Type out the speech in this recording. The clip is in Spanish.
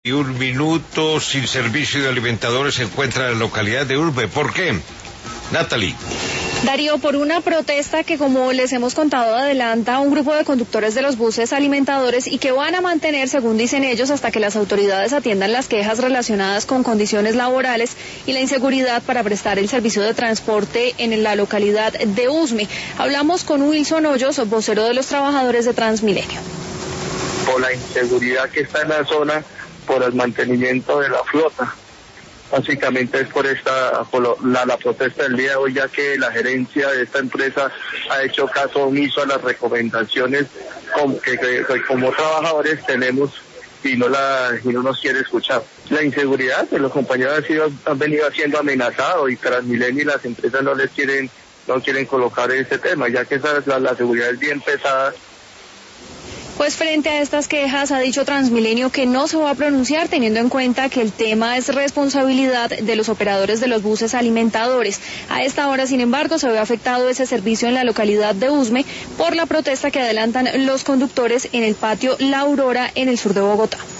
Y 1 minuto sin servicio de alimentadores se encuentra en la localidad de Urbe. ¿Por qué? Natalie. Darío, por una protesta que, como les hemos contado, adelanta un grupo de conductores de los buses alimentadores y que van a mantener, según dicen ellos, hasta que las autoridades atiendan las quejas relacionadas con condiciones laborales y la inseguridad para prestar el servicio de transporte en la localidad de Usme. Hablamos con Wilson Hoyos, vocero de los trabajadores de Transmilenio. Por la inseguridad que está en la zona, por el mantenimiento de la flota. Básicamente es por la protesta del día de hoy, ya que la gerencia de esta empresa ha hecho caso omiso a las recomendaciones que como trabajadores tenemos y no nos quiere escuchar. La inseguridad, pues los compañeros han venido siendo amenazados y Transmilenio y las empresas no quieren colocar ese tema, ya que la seguridad es bien pesada. Pues frente a estas quejas ha dicho Transmilenio que no se va a pronunciar, teniendo en cuenta que el tema es responsabilidad de los operadores de los buses alimentadores. A esta hora, sin embargo, se ve afectado ese servicio en la localidad de Usme por la protesta que adelantan los conductores en el patio La Aurora en el sur de Bogotá.